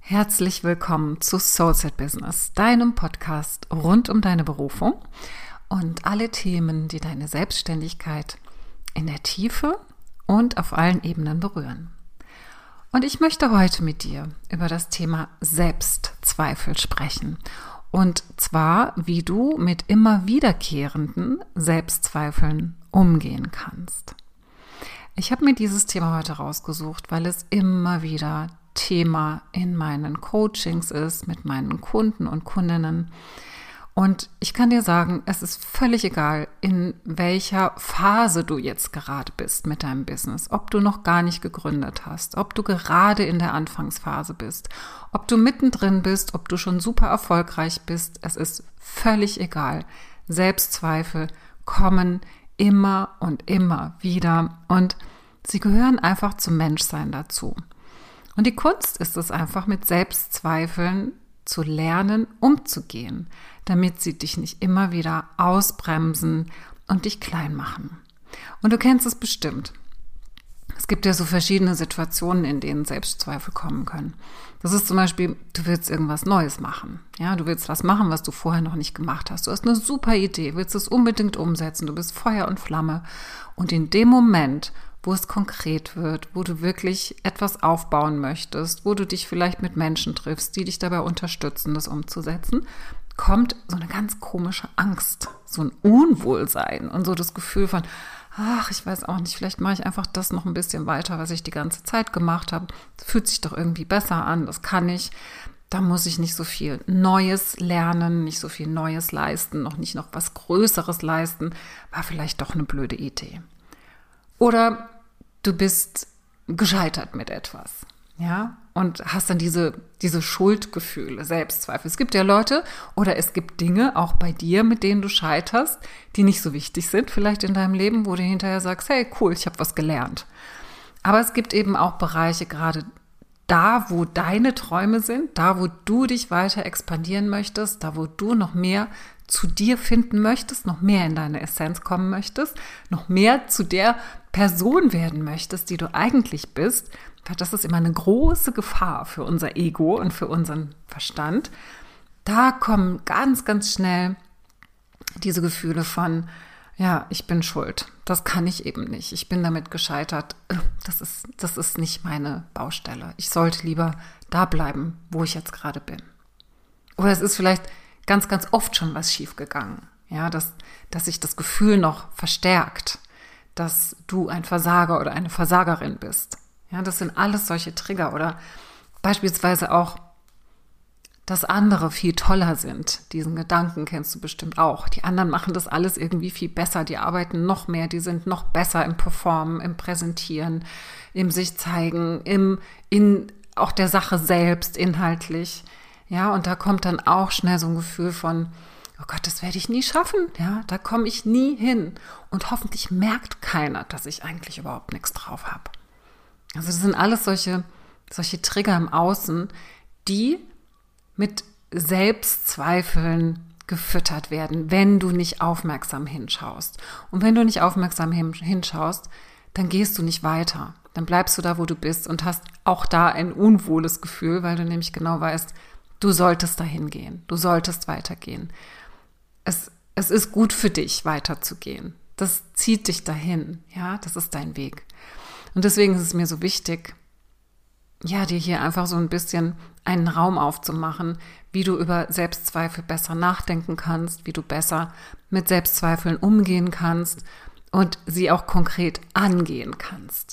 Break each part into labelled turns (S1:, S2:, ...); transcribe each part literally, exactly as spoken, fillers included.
S1: Herzlich willkommen zu Soulset Business, deinem Podcast rund um deine Berufung und alle Themen, die deine Selbstständigkeit in der Tiefe und auf allen Ebenen berühren. Und ich möchte heute mit dir über das Thema Selbstzweifel sprechen. Und zwar, wie du mit immer wiederkehrenden Selbstzweifeln umgehen kannst. Ich habe mir dieses Thema heute rausgesucht, weil es immer wieder Thema in meinen Coachings ist, mit meinen Kunden und Kundinnen. Und ich kann dir sagen, es ist völlig egal, in welcher Phase du jetzt gerade bist mit deinem Business, ob du noch gar nicht gegründet hast, ob du gerade in der Anfangsphase bist, ob du mittendrin bist, ob du schon super erfolgreich bist, es ist völlig egal. Selbstzweifel kommen immer und immer wieder und sie gehören einfach zum Menschsein dazu. Und die Kunst ist es einfach, mit Selbstzweifeln zu lernen, umzugehen, damit sie dich nicht immer wieder ausbremsen und dich klein machen. Und du kennst es bestimmt. Es gibt ja so verschiedene Situationen, in denen Selbstzweifel kommen können. Das ist zum Beispiel, du willst irgendwas Neues machen. Ja, du willst was machen, was du vorher noch nicht gemacht hast. Du hast eine super Idee, willst es unbedingt umsetzen. Du bist Feuer und Flamme. Und in dem Moment, wo es konkret wird, wo du wirklich etwas aufbauen möchtest, wo du dich vielleicht mit Menschen triffst, die dich dabei unterstützen, das umzusetzen, kommt so eine ganz komische Angst, so ein Unwohlsein und so das Gefühl von, ach, ich weiß auch nicht, vielleicht mache ich einfach das noch ein bisschen weiter, was ich die ganze Zeit gemacht habe. Das fühlt sich doch irgendwie besser an, das kann ich. Da muss ich nicht so viel Neues lernen, nicht so viel Neues leisten, noch nicht noch was Größeres leisten, war vielleicht doch eine blöde Idee. Oder du bist gescheitert mit etwas, ja, und hast dann diese, diese Schuldgefühle, Selbstzweifel. Es gibt ja Leute oder es gibt Dinge, auch bei dir, mit denen du scheiterst, die nicht so wichtig sind, vielleicht in deinem Leben, wo du hinterher sagst, hey, cool, ich habe was gelernt. Aber es gibt eben auch Bereiche, gerade da, wo deine Träume sind, da, wo du dich weiter expandieren möchtest, da, wo du noch mehr zu dir finden möchtest, noch mehr in deine Essenz kommen möchtest, noch mehr zu der Person werden möchtest, die du eigentlich bist, das ist immer eine große Gefahr für unser Ego und für unseren Verstand. Da kommen ganz, ganz schnell diese Gefühle von, ja, ich bin schuld, das kann ich eben nicht, ich bin damit gescheitert, das ist, das ist nicht meine Baustelle. Ich sollte lieber da bleiben, wo ich jetzt gerade bin. Oder es ist vielleicht ganz, ganz oft schon was schiefgegangen, ja, dass, dass sich das Gefühl noch verstärkt, dass du ein Versager oder eine Versagerin bist. Ja, das sind alles solche Trigger oder beispielsweise auch, dass andere viel toller sind. Diesen Gedanken kennst du bestimmt auch. Die anderen machen das alles irgendwie viel besser. Die arbeiten noch mehr, die sind noch besser im Performen, im Präsentieren, im sich zeigen, im, in auch der Sache selbst inhaltlich. Ja, und da kommt dann auch schnell so ein Gefühl von, oh Gott, das werde ich nie schaffen. Ja, da komme ich nie hin. Und hoffentlich merkt keiner, dass ich eigentlich überhaupt nichts drauf habe. Also das sind alles solche, solche Trigger im Außen, die mit Selbstzweifeln gefüttert werden, wenn du nicht aufmerksam hinschaust. Und wenn du nicht aufmerksam hinschaust, dann gehst du nicht weiter. Dann bleibst du da, wo du bist und hast auch da ein unwohles Gefühl, weil du nämlich genau weißt, du solltest dahin gehen, du solltest weitergehen. Es, es ist gut für dich, weiterzugehen. Das zieht dich dahin, ja, das ist dein Weg. Und deswegen ist es mir so wichtig, ja, dir hier einfach so ein bisschen einen Raum aufzumachen, wie du über Selbstzweifel besser nachdenken kannst, wie du besser mit Selbstzweifeln umgehen kannst und sie auch konkret angehen kannst.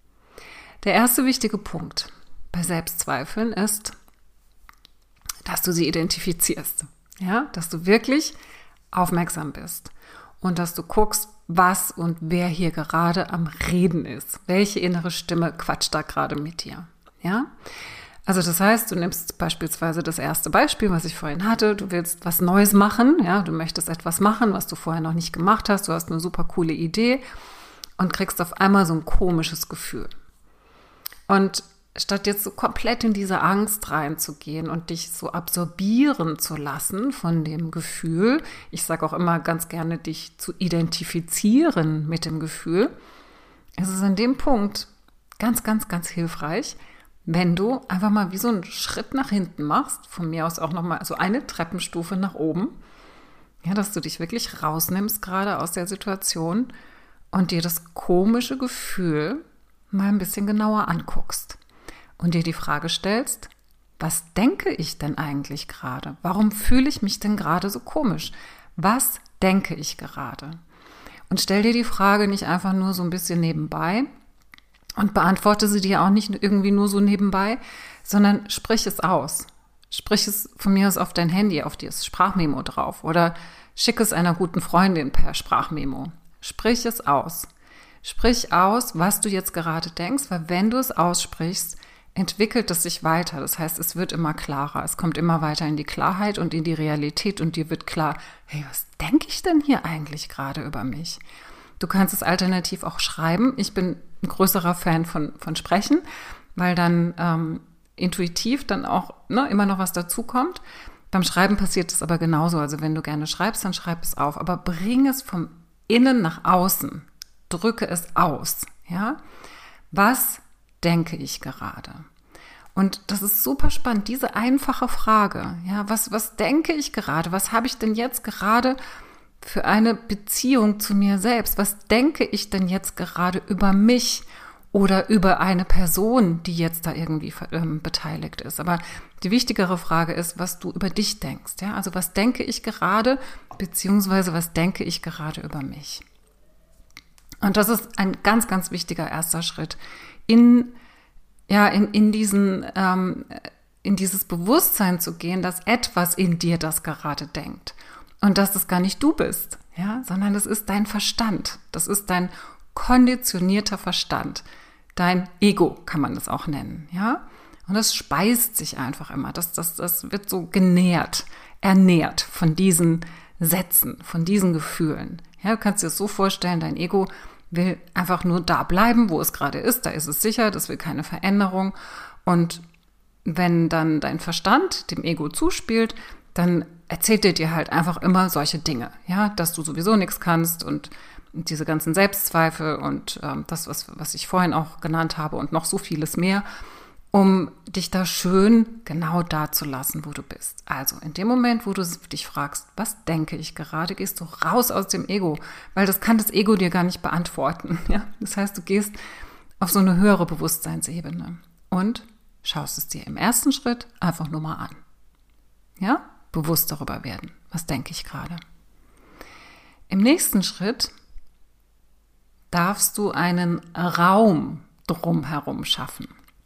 S1: Der erste wichtige Punkt bei Selbstzweifeln ist, dass du sie identifizierst, ja, dass du wirklich aufmerksam bist und dass du guckst, was und wer hier gerade am Reden ist. Welche innere Stimme quatscht da gerade mit dir? Ja? Also das heißt, du nimmst beispielsweise das erste Beispiel, was ich vorhin hatte. Du willst was Neues machen, ja, du möchtest etwas machen, was du vorher noch nicht gemacht hast. Du hast eine super coole Idee und kriegst auf einmal so ein komisches Gefühl. Und statt jetzt so komplett in diese Angst reinzugehen und dich so absorbieren zu lassen von dem Gefühl, ich sage auch immer ganz gerne, dich zu identifizieren mit dem Gefühl, ist es an dem Punkt ganz, ganz, ganz hilfreich, wenn du einfach mal wie so einen Schritt nach hinten machst, von mir aus auch nochmal so eine Treppenstufe nach oben, ja, dass du dich wirklich rausnimmst gerade aus der Situation und dir das komische Gefühl mal ein bisschen genauer anguckst und dir die Frage stellst, was denke ich denn eigentlich gerade? Warum fühle ich mich denn gerade so komisch? Was denke ich gerade? Und stell dir die Frage nicht einfach nur so ein bisschen nebenbei und beantworte sie dir auch nicht irgendwie nur so nebenbei, sondern sprich es aus. Sprich es von mir aus auf dein Handy, auf das Sprachmemo drauf oder schick es einer guten Freundin per Sprachmemo. Sprich es aus. Sprich aus, was du jetzt gerade denkst, weil wenn du es aussprichst, entwickelt es sich weiter. Das heißt, es wird immer klarer. Es kommt immer weiter in die Klarheit und in die Realität und dir wird klar, hey, was denke ich denn hier eigentlich gerade über mich? Du kannst es alternativ auch schreiben. Ich bin ein größerer Fan von, von Sprechen, weil dann ähm, intuitiv dann auch ne, immer noch was dazukommt. Beim Schreiben passiert es aber genauso. Also wenn du gerne schreibst, dann schreib es auf. Aber bring es vom Innen nach außen. Drücke es aus. Ja? Was denke ich gerade? Und das ist super spannend, diese einfache Frage. Ja, was, was denke ich gerade? Was habe ich denn jetzt gerade für eine Beziehung zu mir selbst? Was denke ich denn jetzt gerade über mich oder über eine Person, die jetzt da irgendwie ähm, beteiligt ist? Aber die wichtigere Frage ist, was du über dich denkst. Ja, also was denke ich gerade, beziehungsweise was denke ich gerade über mich? Und das ist ein ganz, ganz wichtiger erster Schritt in ja in in diesen ähm, in dieses Bewusstsein zu gehen, dass etwas in dir das gerade denkt und dass es gar nicht du bist, ja, sondern es ist dein Verstand, das ist dein konditionierter Verstand, dein Ego kann man das auch nennen, ja, und das speist sich einfach immer, das das das wird so genährt, ernährt von diesen Sätzen, von diesen Gefühlen, ja, du kannst dir das so vorstellen, dein Ego will einfach nur da bleiben, wo es gerade ist, da ist es sicher, das will keine Veränderung. Und wenn dann dein Verstand dem Ego zuspielt, dann erzählt er dir halt einfach immer solche Dinge, ja, dass du sowieso nichts kannst und diese ganzen Selbstzweifel und ähm, das, was, was ich vorhin auch genannt habe und noch so vieles mehr, um dich da schön genau da zu lassen, wo du bist. Also in dem Moment, wo du dich fragst, was denke ich gerade, gehst du raus aus dem Ego, weil das kann das Ego dir gar nicht beantworten. Ja? Das heißt, du gehst auf so eine höhere Bewusstseinsebene und schaust es dir im ersten Schritt einfach nur mal an. Ja? Bewusst darüber werden. Was denke ich gerade? Im nächsten Schritt darfst du einen Raum drumherum schaffen.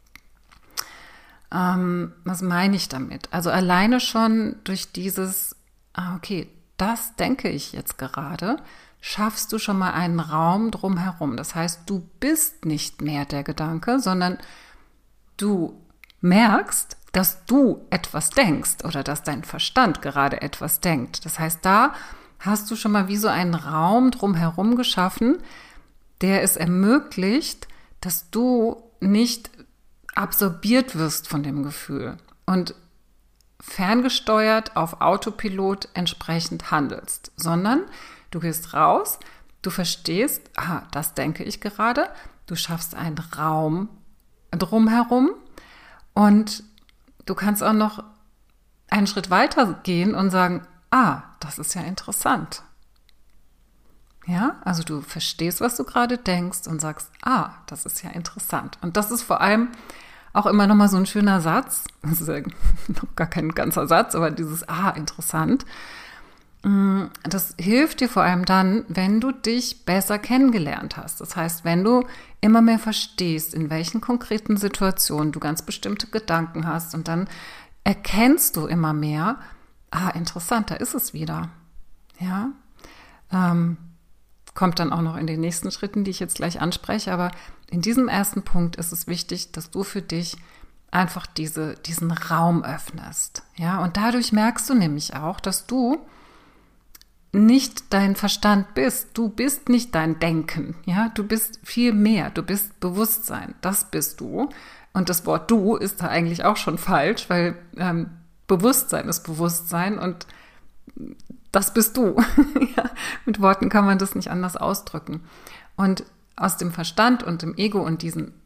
S1: Ähm, was meine ich damit? Also alleine schon durch dieses, ah, okay, das denke ich jetzt gerade, schaffst du schon mal einen Raum drumherum. Das heißt, du bist nicht mehr der Gedanke, sondern du merkst, dass du etwas denkst oder dass dein Verstand gerade etwas denkt. Das heißt, da hast du schon mal wie so einen Raum drumherum geschaffen, der es ermöglicht, dass du nicht absorbiert wirst von dem Gefühl und ferngesteuert auf Autopilot entsprechend handelst, sondern du gehst raus, du verstehst, ah, das denke ich gerade, du schaffst einen Raum drumherum und du kannst auch noch einen Schritt weiter gehen und sagen, ah, das ist ja interessant. Ja, also du verstehst, was du gerade denkst und sagst, ah, das ist ja interessant. Und das ist vor allem auch immer nochmal so ein schöner Satz, das ist ja noch gar kein ganzer Satz, aber dieses ah, interessant, das hilft dir vor allem dann, wenn du dich besser kennengelernt hast. Das heißt, wenn du immer mehr verstehst, in welchen konkreten Situationen du ganz bestimmte Gedanken hast und dann erkennst du immer mehr, ah, interessant, da ist es wieder. Ja, ähm, kommt dann auch noch in den nächsten Schritten, die ich jetzt gleich anspreche, aber in diesem ersten Punkt ist es wichtig, dass du für dich einfach diese, diesen Raum öffnest. Ja, und dadurch merkst du nämlich auch, dass du nicht dein Verstand bist. Du bist nicht dein Denken. Ja, du bist viel mehr. Du bist Bewusstsein. Das bist du. Und das Wort du ist da eigentlich auch schon falsch, weil ähm, Bewusstsein ist Bewusstsein und das bist du. Ja, mit Worten kann man das nicht anders ausdrücken. Und aus dem Verstand und dem Ego und diesen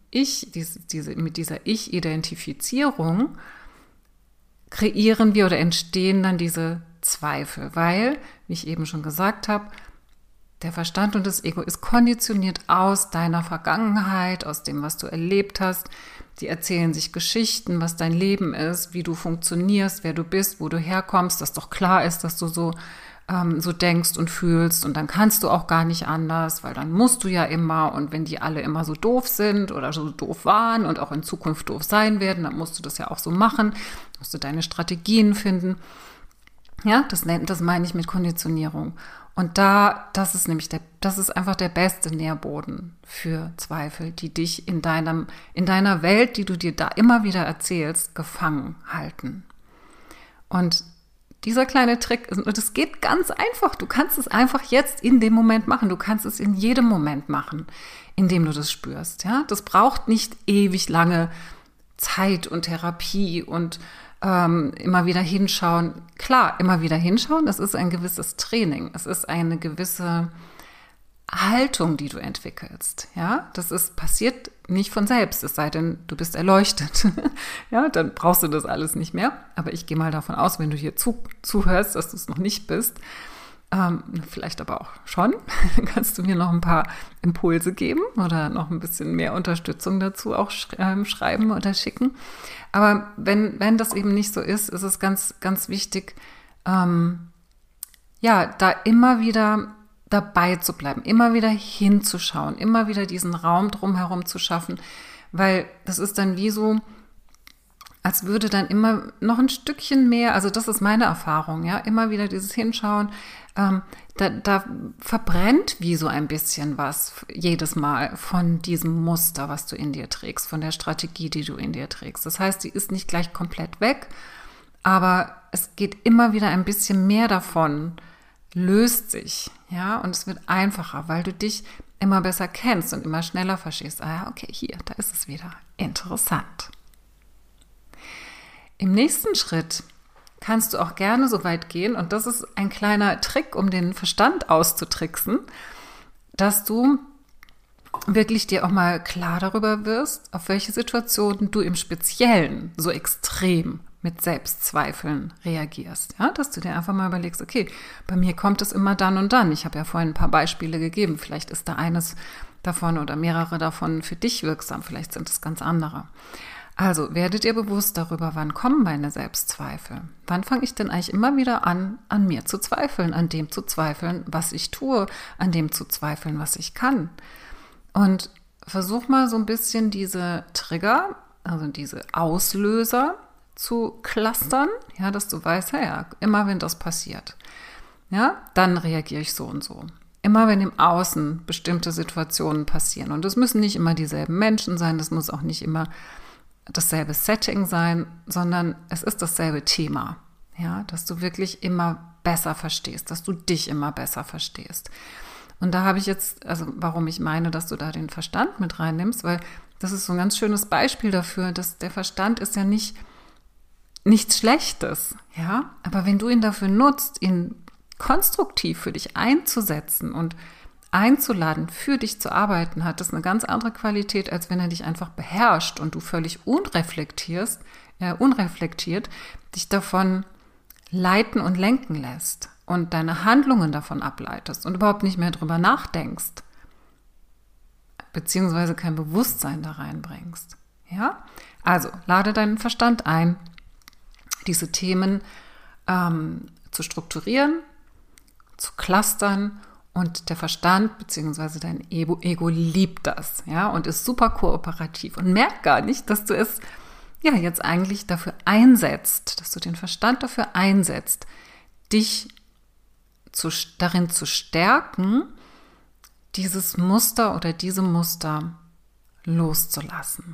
S1: Ich, diese, diese, mit dieser Ich-Identifizierung kreieren wir oder entstehen dann diese Zweifel, weil, wie ich eben schon gesagt habe, der Verstand und das Ego ist konditioniert aus deiner Vergangenheit, aus dem, was du erlebt hast. Die erzählen sich Geschichten, was dein Leben ist, wie du funktionierst, wer du bist, wo du herkommst, dass doch klar ist, dass du so, ähm, so denkst und fühlst. Und dann kannst du auch gar nicht anders, weil dann musst du ja immer. Und wenn die alle immer so doof sind oder so doof waren und auch in Zukunft doof sein werden, dann musst du das ja auch so machen, musst du deine Strategien finden. Ja, das, das meine ich mit Konditionierung. Und da, das ist nämlich der, das ist einfach der beste Nährboden für Zweifel, die dich in deinem, in deiner Welt, die du dir da immer wieder erzählst, gefangen halten. Und dieser kleine Trick, und das geht ganz einfach. Du kannst es einfach jetzt in dem Moment machen. Du kannst es in jedem Moment machen, in dem du das spürst. Ja, das braucht nicht ewig lange Zeit und Therapie und Ähm, immer wieder hinschauen. Klar, immer wieder hinschauen, das ist ein gewisses Training. Es ist eine gewisse Haltung, die du entwickelst. Ja, das ist passiert nicht von selbst, es sei denn, du bist erleuchtet. Ja, dann brauchst du das alles nicht mehr. Aber ich gehe mal davon aus, wenn du hier zu, zuhörst, dass du es noch nicht bist, ähm, vielleicht aber auch schon, dann kannst du mir noch ein paar Impulse geben oder noch ein bisschen mehr Unterstützung dazu auch sch- schreiben oder schicken. Aber wenn, wenn das eben nicht so ist, ist es ganz, ganz wichtig, ähm, ja, da immer wieder dabei zu bleiben, immer wieder hinzuschauen, immer wieder diesen Raum drumherum zu schaffen, weil das ist dann wie so, als würde dann immer noch ein Stückchen mehr, also das ist meine Erfahrung, ja, immer wieder dieses Hinschauen, ähm, da, da verbrennt wie so ein bisschen was jedes Mal von diesem Muster, was du in dir trägst, von der Strategie, die du in dir trägst. Das heißt, sie ist nicht gleich komplett weg, aber es geht immer wieder ein bisschen mehr davon, löst sich, ja, und es wird einfacher, weil du dich immer besser kennst und immer schneller verstehst. Ah ja, okay, hier, da ist es wieder. Interessant. Im nächsten Schritt kannst du auch gerne so weit gehen, und das ist ein kleiner Trick, um den Verstand auszutricksen, dass du wirklich dir auch mal klar darüber wirst, auf welche Situationen du im Speziellen so extrem mit Selbstzweifeln reagierst. Ja, dass du dir einfach mal überlegst, okay, bei mir kommt es immer dann und dann. Ich habe ja vorhin ein paar Beispiele gegeben. Vielleicht ist da eines davon oder mehrere davon für dich wirksam. Vielleicht sind es ganz andere. Also werdet ihr bewusst darüber, wann kommen meine Selbstzweifel? Wann fange ich denn eigentlich immer wieder an, an mir zu zweifeln, an dem zu zweifeln, was ich tue, an dem zu zweifeln, was ich kann? Und versuch mal so ein bisschen diese Trigger, also diese Auslöser zu clustern, ja, dass du weißt, ja, ja, immer wenn das passiert, ja, dann reagiere ich so und so. Immer wenn im Außen bestimmte Situationen passieren. Und das müssen nicht immer dieselben Menschen sein, das muss auch nicht immer dasselbe Setting sein, sondern es ist dasselbe Thema, ja, dass du wirklich immer besser verstehst, dass du dich immer besser verstehst. Und da habe ich jetzt, also warum ich meine, dass du da den Verstand mit reinnimmst, weil das ist so ein ganz schönes Beispiel dafür, dass der Verstand ist ja nicht nichts Schlechtes, ja, aber wenn du ihn dafür nutzt, ihn konstruktiv für dich einzusetzen und einzuladen, für dich zu arbeiten, hat das eine ganz andere Qualität, als wenn er dich einfach beherrscht und du völlig unreflektierst, äh, unreflektiert dich davon leiten und lenken lässt und deine Handlungen davon ableitest und überhaupt nicht mehr drüber nachdenkst, beziehungsweise kein Bewusstsein da reinbringst. Ja? Also, lade deinen Verstand ein, diese Themen ähm, zu strukturieren, zu clustern. Und der Verstand bzw. dein Ego, Ego liebt das, ja, und ist super kooperativ und merkt gar nicht, dass du es ja jetzt eigentlich dafür einsetzt, dass du den Verstand dafür einsetzt, dich zu, darin zu stärken, dieses Muster oder diese Muster loszulassen.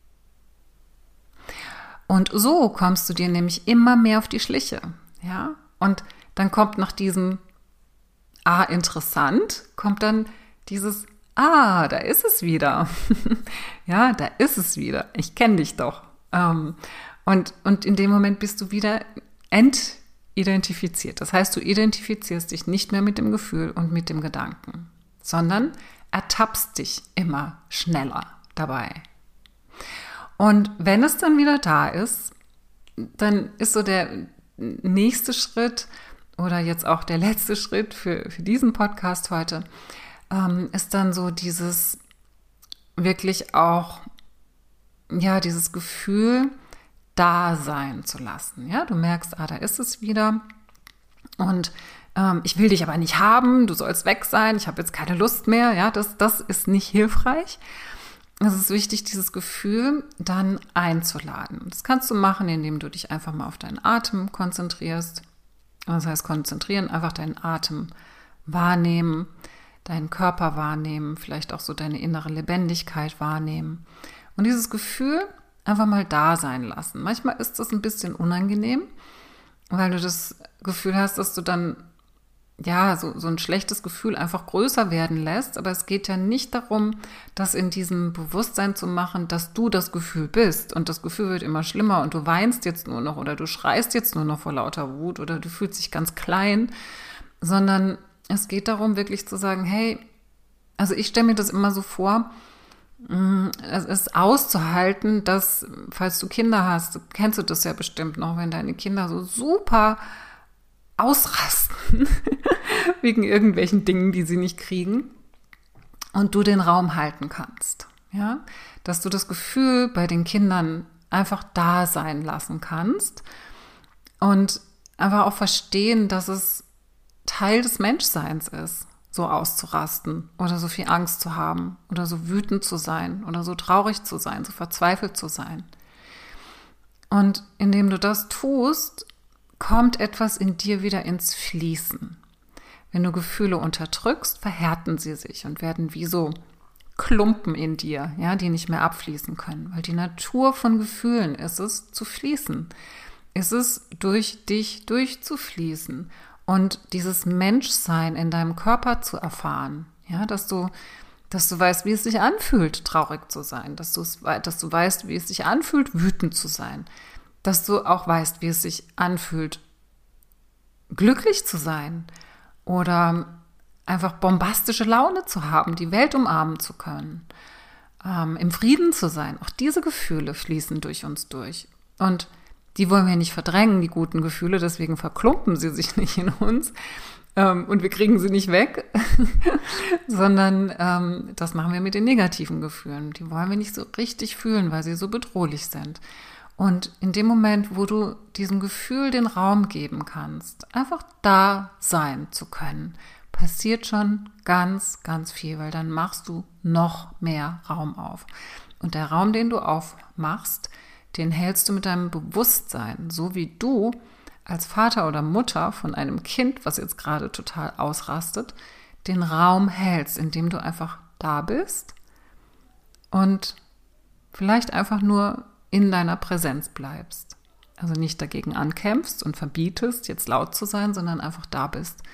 S1: Und so kommst du dir nämlich immer mehr auf die Schliche, ja, und dann kommt nach diesem Ah, interessant, kommt dann dieses, ah, da ist es wieder. Ja, da ist es wieder. Ich kenne dich doch. Ähm, und, und in dem Moment bist du wieder entidentifiziert. Das heißt, du identifizierst dich nicht mehr mit dem Gefühl und mit dem Gedanken, sondern ertappst dich immer schneller dabei. Und wenn es dann wieder da ist, dann ist so der nächste Schritt oder jetzt auch der letzte Schritt für, für diesen Podcast heute, ähm, ist dann so dieses wirklich auch, ja, dieses Gefühl da sein zu lassen. Ja, du merkst, ah, da ist es wieder und ähm, ich will dich aber nicht haben, du sollst weg sein, ich habe jetzt keine Lust mehr. Ja, das, das ist nicht hilfreich. Es ist wichtig, dieses Gefühl dann einzuladen. Das kannst du machen, indem du dich einfach mal auf deinen Atem konzentrierst. Das heißt, konzentrieren, einfach deinen Atem wahrnehmen, deinen Körper wahrnehmen, vielleicht auch so deine innere Lebendigkeit wahrnehmen. Und dieses Gefühl einfach mal da sein lassen. Manchmal ist das ein bisschen unangenehm, weil du das Gefühl hast, dass du dann ja, so, so ein schlechtes Gefühl einfach größer werden lässt. Aber es geht ja nicht darum, das in diesem Bewusstsein zu machen, dass du das Gefühl bist. Und das Gefühl wird immer schlimmer und du weinst jetzt nur noch oder du schreist jetzt nur noch vor lauter Wut oder du fühlst dich ganz klein. Sondern es geht darum, wirklich zu sagen, hey, also ich stelle mir das immer so vor, es ist auszuhalten, dass, falls du Kinder hast, kennst du das ja bestimmt noch, wenn deine Kinder so super ausrasten wegen irgendwelchen Dingen, die sie nicht kriegen und du den Raum halten kannst, ja, dass du das Gefühl bei den Kindern einfach da sein lassen kannst und einfach auch verstehen, dass es Teil des Menschseins ist, so auszurasten oder so viel Angst zu haben oder so wütend zu sein oder so traurig zu sein, so verzweifelt zu sein. Und indem du das tust, kommt etwas in dir wieder ins Fließen. Wenn du Gefühle unterdrückst, verhärten sie sich und werden wie so Klumpen in dir, ja, die nicht mehr abfließen können. Weil die Natur von Gefühlen ist es, zu fließen. Ist es, durch dich durchzufließen und dieses Menschsein in deinem Körper zu erfahren. Ja, dass du, dass du weißt, wie es sich anfühlt, traurig zu sein. Dass du, dass du weißt, wie es sich anfühlt, wütend zu sein. Dass du auch weißt, wie es sich anfühlt, glücklich zu sein oder einfach bombastische Laune zu haben, die Welt umarmen zu können, ähm, im Frieden zu sein. Auch diese Gefühle fließen durch uns durch. Und die wollen wir nicht verdrängen, die guten Gefühle, deswegen verklumpen sie sich nicht in uns ähm, und wir kriegen sie nicht weg, sondern ähm, das machen wir mit den negativen Gefühlen. Die wollen wir nicht so richtig fühlen, weil sie so bedrohlich sind. Und in dem Moment, wo du diesem Gefühl den Raum geben kannst, einfach da sein zu können, passiert schon ganz, ganz viel, weil dann machst du noch mehr Raum auf. Und der Raum, den du aufmachst, den hältst du mit deinem Bewusstsein, so wie du als Vater oder Mutter von einem Kind, was jetzt gerade total ausrastet, den Raum hältst, indem du einfach da bist und vielleicht einfach nur in deiner Präsenz bleibst. Also nicht dagegen ankämpfst und verbietest, jetzt laut zu sein, sondern einfach da bist.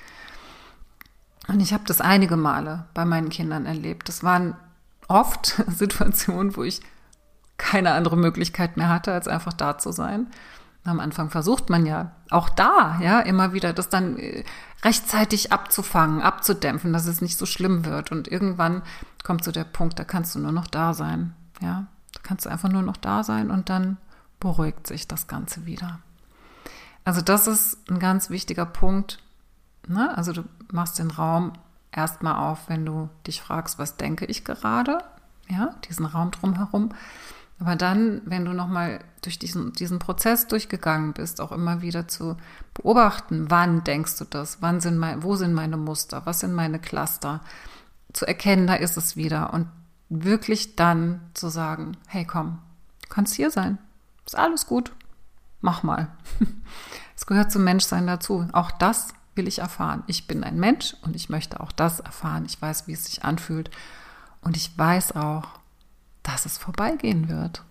S1: Und ich habe das einige Male bei meinen Kindern erlebt. Das waren oft Situationen, wo ich keine andere Möglichkeit mehr hatte, als einfach da zu sein. Am Anfang versucht man ja auch da, ja, immer wieder das dann rechtzeitig abzufangen, abzudämpfen, dass es nicht so schlimm wird. Und irgendwann kommt so der Punkt, da kannst du nur noch da sein, ja. Da kannst du einfach nur noch da sein und dann beruhigt sich das Ganze wieder. Also das ist ein ganz wichtiger Punkt, ne? Also du machst den Raum erstmal auf, wenn du dich fragst, was denke ich gerade, ja, diesen Raum drumherum. Aber dann, wenn du nochmal durch diesen, diesen Prozess durchgegangen bist, auch immer wieder zu beobachten, wann denkst du das, wann sind mein, wo sind meine Muster, was sind meine Cluster, zu erkennen, da ist es wieder und wirklich dann zu sagen, hey komm, du kannst hier sein, ist alles gut, mach mal. Es gehört zum Menschsein dazu, auch das will ich erfahren. Ich bin ein Mensch und ich möchte auch das erfahren. Ich weiß, wie es sich anfühlt und ich weiß auch, dass es vorbeigehen wird.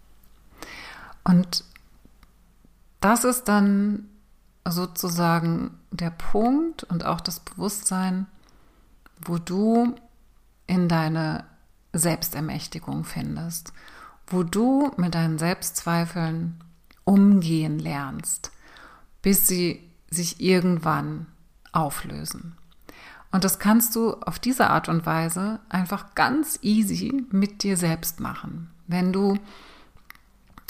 S1: Und das ist dann sozusagen der Punkt und auch das Bewusstsein, wo du in deine Selbstermächtigung findest, wo du mit deinen Selbstzweifeln umgehen lernst, bis sie sich irgendwann auflösen. Und das kannst du auf diese Art und Weise einfach ganz easy mit dir selbst machen. Wenn du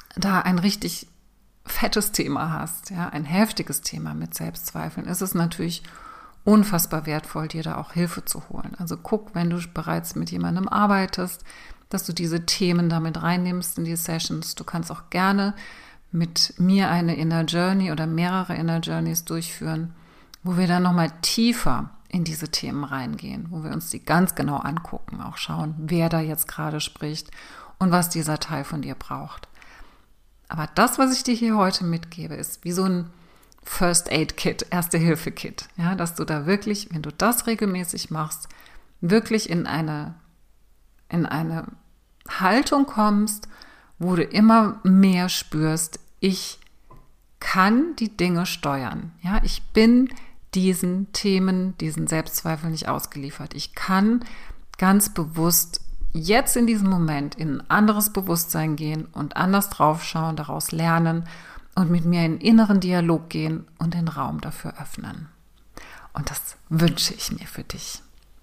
S1: da ein richtig fettes Thema hast, ja, ein heftiges Thema mit Selbstzweifeln, ist es natürlich unfassbar wertvoll, dir da auch Hilfe zu holen. Also guck, wenn du bereits mit jemandem arbeitest, dass du diese Themen damit reinnimmst in die Sessions. Du kannst auch gerne mit mir eine Inner Journey oder mehrere Inner Journeys durchführen, wo wir dann nochmal tiefer in diese Themen reingehen, wo wir uns die ganz genau angucken, auch schauen, wer da jetzt gerade spricht und was dieser Teil von dir braucht. Aber das, was ich dir hier heute mitgebe, ist wie so ein First-Aid-Kit, Erste-Hilfe-Kit, ja, dass du da wirklich, wenn du das regelmäßig machst, wirklich in eine, in eine Haltung kommst, wo du immer mehr spürst, ich kann die Dinge steuern. Ja, ich bin diesen Themen, diesen Selbstzweifeln nicht ausgeliefert. Ich kann ganz bewusst jetzt in diesem Moment in ein anderes Bewusstsein gehen und anders draufschauen, daraus lernen und mit mir in einen inneren Dialog gehen und den Raum dafür öffnen. Und das wünsche ich mir für dich.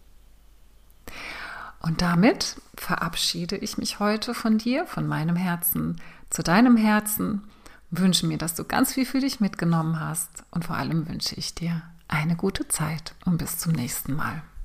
S1: Und damit verabschiede ich mich heute von dir, von meinem Herzen zu deinem Herzen, wünsche mir, dass du ganz viel für dich mitgenommen hast und vor allem wünsche ich dir eine gute Zeit und bis zum nächsten Mal.